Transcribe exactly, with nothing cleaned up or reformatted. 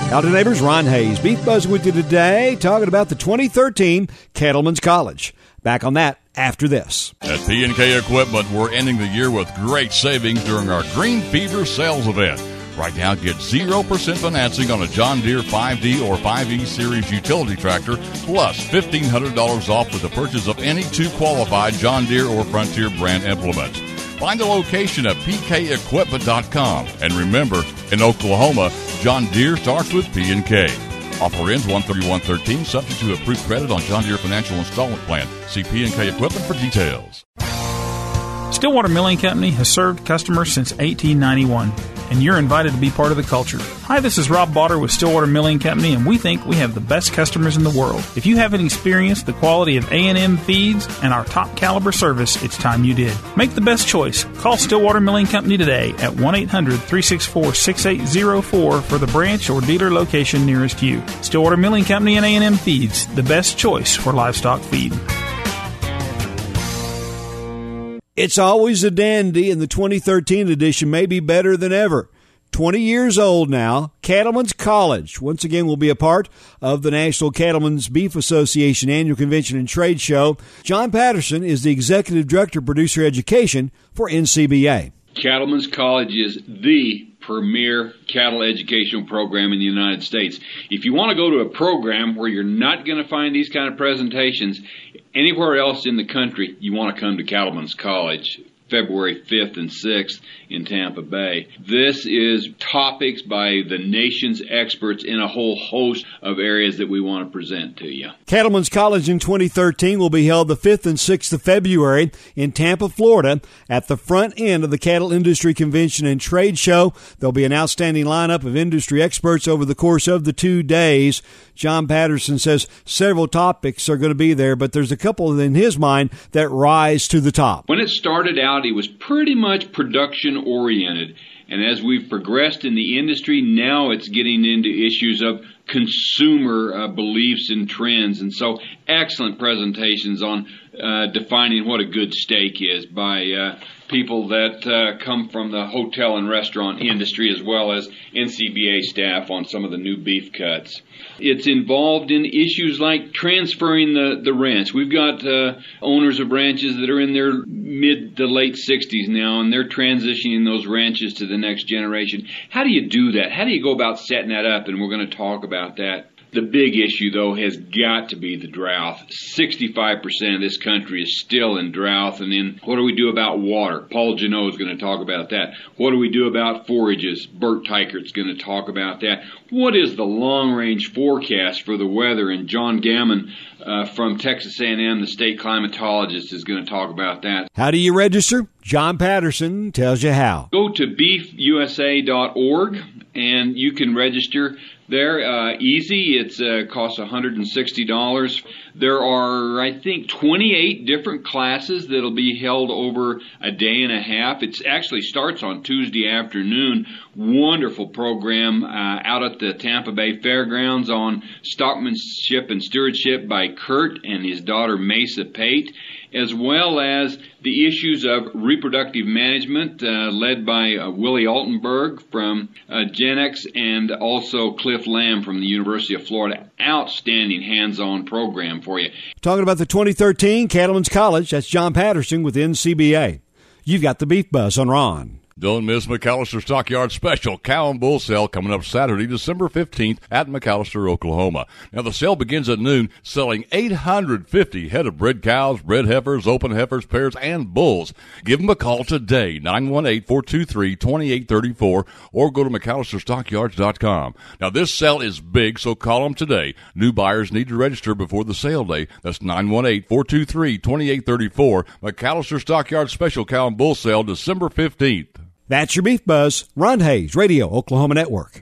Howdy neighbors, Ron Hayes, Beef Buzz with you today, talking about the twenty thirteen Cattlemen's College. Back on that after this. At P and K Equipment, we're ending the year with great savings during our Green Fever sales event. Right now, get zero percent financing on a John Deere five D or five E Series utility tractor, plus fifteen hundred dollars off with the purchase of any two qualified John Deere or Frontier brand implements. Find a location at p k equipment dot com. And remember, in Oklahoma, John Deere starts with P and K. Offer ends one thirty-one thirteen, subject to approved credit on John Deere Financial Installment Plan. See P and K Equipment for details. Stillwater Milling Company has served customers since eighteen ninety-one, and you're invited to be part of the culture. Hi, this is Rob Botter with Stillwater Milling Company, and we think we have the best customers in the world. If you haven't experienced the quality of A and M feeds and our top caliber service, it's time you did. Make the best choice. Call Stillwater Milling Company today at one eight hundred, three six four, six eight zero four for the branch or dealer location nearest you. Stillwater Milling Company and A and M Feeds, the best choice for livestock feed. It's always a dandy, and the twenty thirteen edition may be better than ever. twenty years old now, Cattlemen's College once again will be a part of the National Cattlemen's Beef Association Annual Convention and Trade Show. John Patterson is the Executive Director of Producer Education for N C B A. Cattlemen's College is the premier cattle educational program in the United States. If you want to go to a program where you're not going to find these kind of presentations anywhere else in the country, you want to come to Cattlemen's College, February fifth and sixth in Tampa Bay. This is topics by the nation's experts in a whole host of areas that we want to present to you. Cattlemen's College in twenty thirteen will be held the fifth and sixth of February in Tampa, Florida, at the front end of the Cattle Industry Convention and Trade Show. There'll be an outstanding lineup of industry experts over the course of the two days. John Patterson says several topics are going to be there, but there's a couple in his mind that rise to the top. When it started out, it was pretty much production-oriented. And as we've progressed in the industry, now it's getting into issues of consumer uh, beliefs and trends. And so excellent presentations on uh, defining what a good steak is by uh, people that uh, come from the hotel and restaurant industry, as well as N C B A staff on some of the new beef cuts. It's involved in issues like transferring the, the ranch. We've got uh, owners of ranches that are in their mid to late sixties now, and they're transitioning those ranches to the next generation. How do you do that? How do you go about setting that up? And we're going to talk about that. The big issue, though, has got to be the drought. sixty-five percent of this country is still in drought. And then what do we do about water? Paul Janot is going to talk about that. What do we do about forages? Bert Teichert's going to talk about that. What is the long-range forecast for the weather? And John Gammon uh, from Texas A and M, the state climatologist, is going to talk about that. How do you register? John Patterson tells you how. Go to beef u s a dot org, and you can register there. Uh, easy. It's uh, costs one hundred sixty dollars. There are, I think, twenty-eight different classes that'll be held over a day and a half. It actually starts on Tuesday afternoon. Wonderful program uh, out at the Tampa Bay Fairgrounds on stockmanship and stewardship by Kurt and his daughter Mesa Pate, as well as the issues of reproductive management uh, led by uh, Willie Altenberg from uh, Genex, and also Cliff Lamb from the University of Florida. Outstanding hands-on program for you. Talking about the twenty thirteen Cattlemen's College, that's John Patterson with N C B A. You've got the Beef Buzz on Ron. Don't miss McAllister Stockyard Special Cow and Bull Sale coming up Saturday, December fifteenth at McAllister, Oklahoma. Now, the sale begins at noon, selling eight hundred fifty head of bred cows, bred heifers, open heifers, pairs, and bulls. Give them a call today, nine one eight, four two three, two eight three four, or go to McAllister Stockyards dot com. Now, this sale is big, so call them today. New buyers need to register before the sale day. That's nine one eight, four two three, two eight three four. McAllister Stockyard Special Cow and Bull Sale, December fifteenth. That's your Beef Buzz. Ron Hayes, Radio Oklahoma Network.